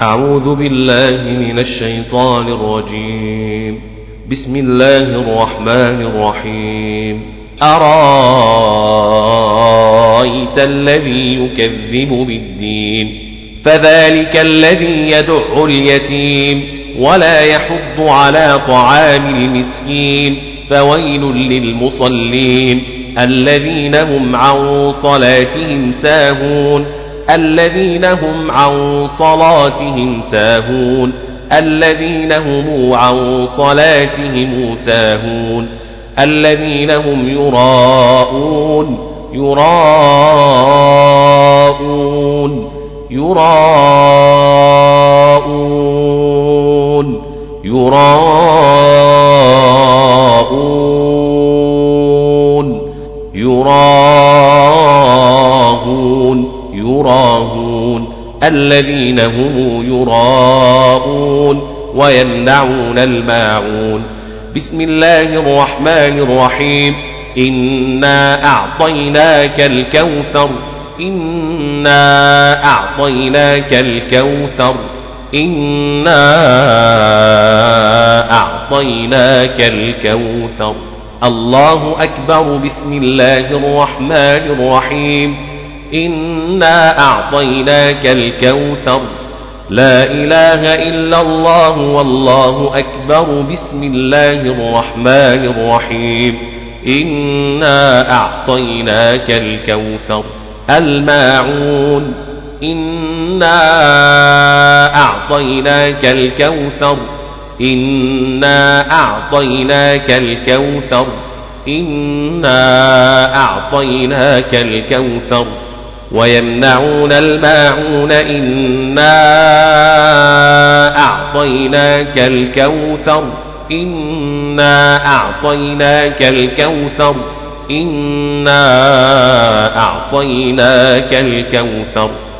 أعوذ بالله من الشيطان الرجيم. بسم الله الرحمن الرحيم. أرأيت الذي يكذب بالدين فذلك الذي يدع اليتيم ولا يحض على طعام المسكين فويل للمصلين الذين هم عن صلاتهم ساهون الذين هم عن صلاتهم ساهون الذين هم عن صلاتهم ساهون الذين هم يراءون يراءون يراءون يراءون يراءون يراهون الذين هم يراءون ويمنعون الماعون. بسم الله الرحمن الرحيم. إنا أعطيناك الكوثر إنا أعطيناك الكوثر إنا أعطيناك الكوثر. الله أكبر. بسم الله الرحمن الرحيم. إنا أعطيناك الكوثر. لا إله إلا الله والله أكبر. بسم الله الرحمن الرحيم. إنا أعطيناك الكوثر. الماعون. إنا أعطيناك الكوثر إنا أعطيناك الكوثر إنا أعطيناك الكوثر. ويمنعون الماعون. إنا أعطيناك الكوثر إنا أعطيناك الكوثر إنا أعطيناك الكوثر.